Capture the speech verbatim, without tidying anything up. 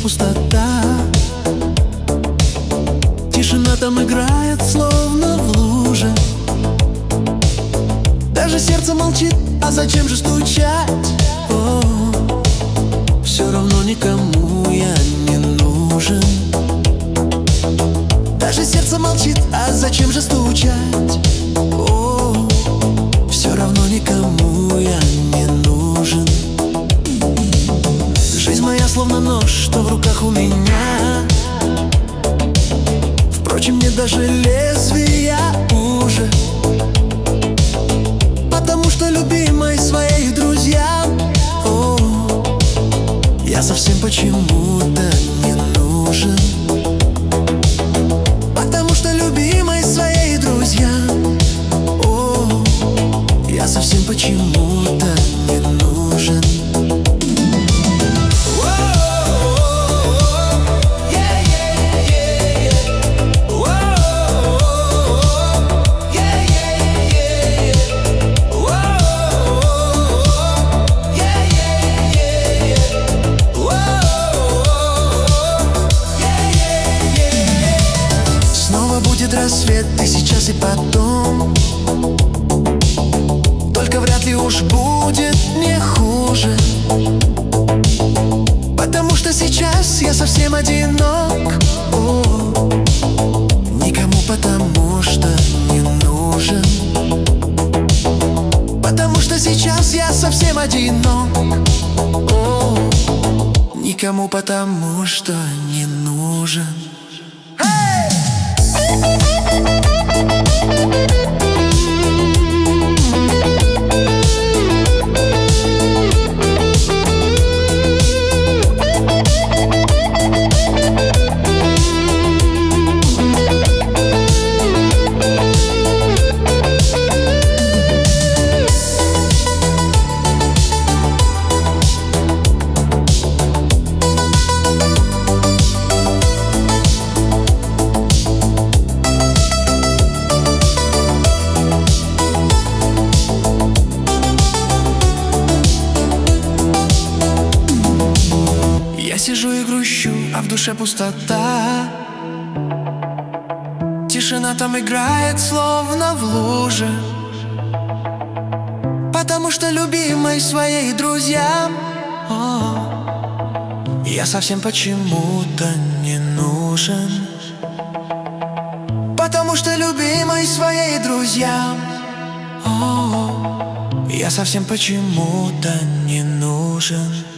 пустота. Тишина там играет, словно в луже. Даже сердце молчит, а зачем же стучать? О, все равно никому я не нужен. Даже сердце молчит, а зачем же стучать? О, все равно никому я не нужен. Жизнь моя словно нож, что в руках у меня. Впрочем, мне даже лезвия уже, потому что любимой своей друзьям, о, я совсем почему-то не нужен. Потому что любимой своей друзьям, о, я совсем почему-то не нужен. Будет рассвет и сейчас, и потом, только вряд ли уж будет мне хуже. Потому что сейчас я совсем одинок, о, никому потому что не нужен. Потому что сейчас я совсем одинок, о, никому потому что не нужен. Я сижу и грущу, а в душе пустота. Тишина там играет, словно в луже. Потому что любимой своей друзьям, о, я совсем почему-то не нужен. Потому что любимой своей друзьям, о, я совсем почему-то не нужен.